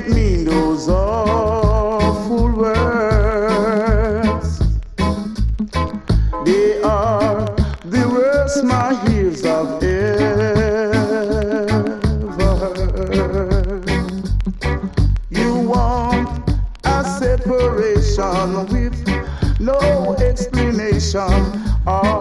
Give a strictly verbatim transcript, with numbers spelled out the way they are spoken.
mean those awful words. They are the worst my ears have ever heard. You want a separation with no explanation. Oh,